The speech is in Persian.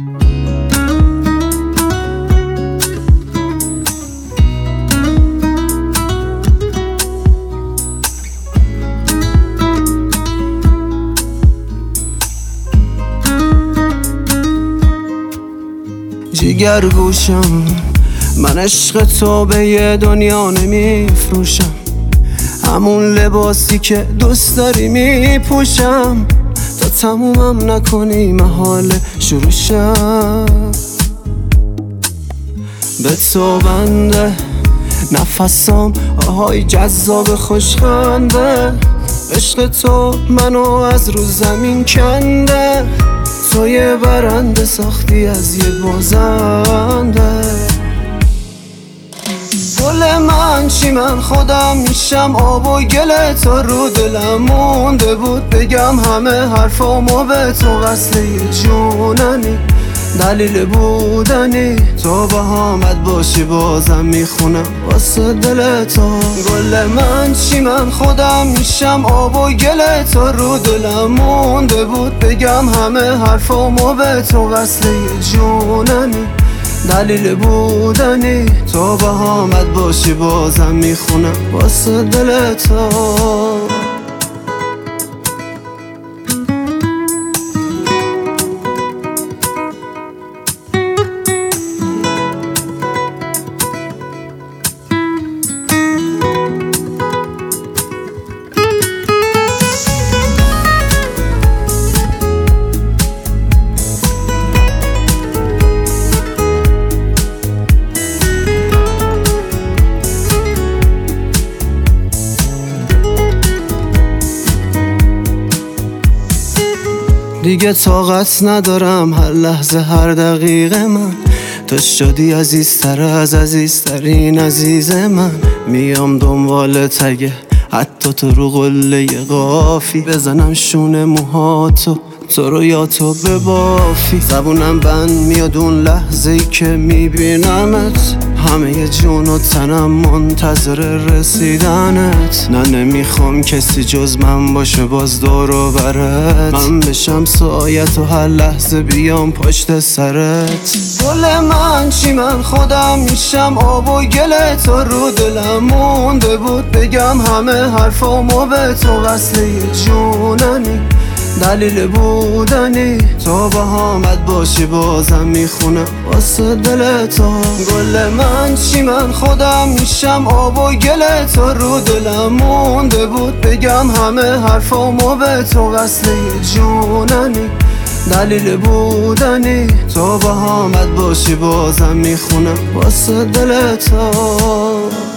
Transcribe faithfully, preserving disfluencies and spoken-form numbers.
جیگر گوشم، من عشق تو به یه دنیا نمیفروشم، همون لباسی که دوست داری میپوشم، تا تمومم نکنی محال شروع شم. به تو بنده نفسام، آهای جذاب خوشخنده، عشق تو منو از رو زمین کنده، تو یه برنده ساختی از یه بازنده. گل من چی من خودم میشم، آب و گل تو رو دلم مونده بود، بگم همه حرفامو به تو وصله جوننی، دلیل بودنی تو بهامت باشی بازم میخونم واسه دل تو. گل من چی من خودم میشم، آب و گل تو رو دلم مونده بود، بگم همه حرفامو به تو وصله جوننی، دلیل بودنی تو بهامت باشی بازم میخونم واسه دل تو. دیگه طاقت ندارم هر لحظه هر دقیقه من، تو شدی عزیزتر از عزیزترین عزیز من، میام دنبال تگه حتی تو رو قله قافی، بزنم شونه موهاتو تو رو یا تو ببافی، زبونم بند میاد اون لحظه‌ای که میبینمت، همه جون و تنم منتظر رسیدنت، نه نمیخوام کسی جز من باشه باز دور و برت، من بشم سایت و هر لحظه بیام پشت سرت. گل من چی من خودم میشم، آب و گل تو رو دلم مونده بود، بگم همه حرفامو به تو وصله جوننی، دلیل بودنی تو بهامت باشی بازم میخونم واسه دل تو. گل من چی من خودم میشم، آب و گل تو رو دلم مونده بود، بگم همه حرفامو به تو وصله جوننی، دلیل بودنی تو بهامت باشی بازم میخونم واسه دل تو.